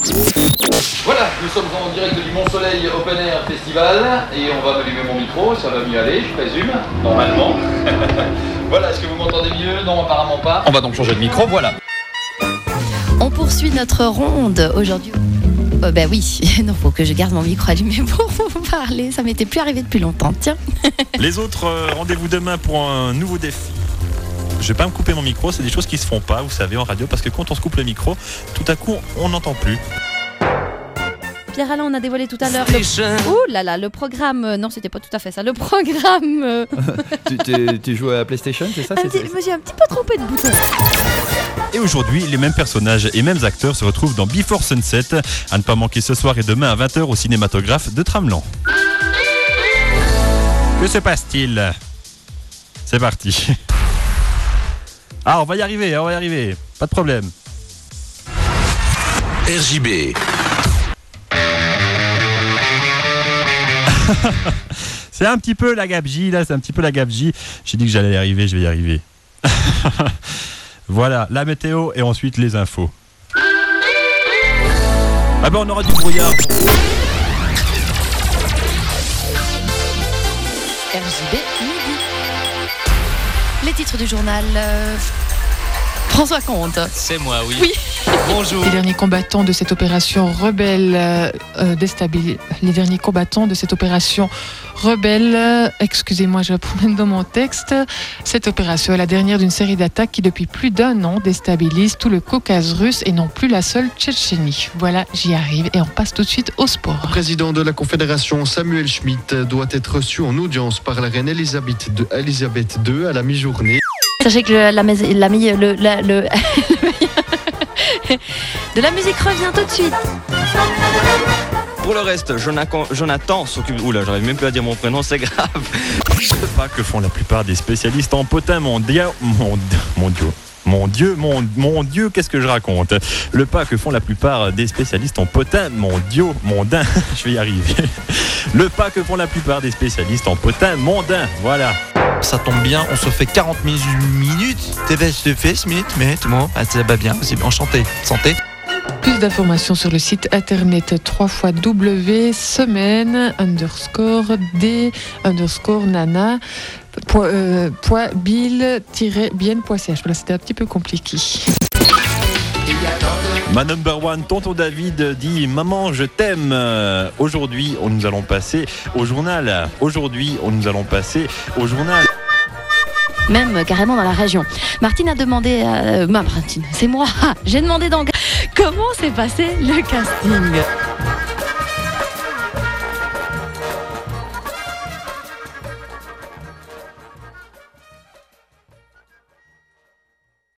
Voilà, nous sommes en direct du Mont-Soleil Open Air Festival et on va m'allumer mon micro, ça va mieux aller, je présume, normalement. Voilà, est-ce que vous m'entendez mieux? Non, apparemment pas. On va donc changer de micro, voilà. On poursuit notre ronde aujourd'hui. Ben oui, non, faut que je garde mon micro allumé pour vous parler. Ça m'était plus arrivé depuis longtemps, tiens. Les autres, rendez-vous demain pour un nouveau défi. Je vais pas me couper mon micro, c'est des choses qui se font pas, vous savez, en radio, parce que quand on se coupe le micro, tout à coup, on n'entend plus. Pierre Alain, on a dévoilé tout à l'heure ouh là là, le programme. Non, c'était pas tout à fait ça. Le programme. Tu joues à la PlayStation, c'est ça? Je me suis un petit peu trompée de bouton. Et aujourd'hui, les mêmes personnages et mêmes acteurs se retrouvent dans Before Sunset, à ne pas manquer ce soir et demain à 20h au cinématographe de Tramelan. Que se passe-t-il? C'est parti. Ah, on va y arriver, pas de problème. RJB. C'est un petit peu la gabegie, là, J'ai dit que j'allais y arriver, je vais y arriver. Voilà, la météo et ensuite les infos. Ah ben on aura du brouillard. RJB midi. Les titres du journal. François Comte. C'est moi, oui. Oui. Bonjour. Les derniers combattants de cette opération rebelle excusez-moi, je vais prendre dans mon texte. Cette opération est la dernière d'une série d'attaques qui, depuis plus d'un an, déstabilise tout le Caucase russe et non plus la seule Tchétchénie. Voilà, j'y arrive et on passe tout de suite au sport. Le président de la Confédération, Samuel Schmitt, doit être reçu en audience par la reine Elisabeth II à la mi-journée. Sachez que de la musique revient tout de suite. Pour le reste, Jonathan s'occupe... Oula, j'arrive même plus à dire mon prénom, c'est grave. Le pas que font la plupart des spécialistes en potin mondial. Mon Dieu, qu'est-ce que je raconte? Le pas que font la plupart des spécialistes en potin mondain. Je vais y arriver. Le pas que font la plupart des spécialistes en potin mondain. Voilà. Ça tombe bien, on se fait 40 minutes. Tu fais ce minute, mais tout le monde, ça va bien, c'est enchanté. Santé. Plus d'informations sur le site internet www.semaine_d_nana.bill-bien.ch. Voilà, c'était un petit peu compliqué. Ma number one, tonton David dit maman je t'aime. Aujourd'hui nous allons passer au journal. Même carrément dans la région. Martine a demandé Martine, c'est moi. J'ai demandé comment s'est passé le casting.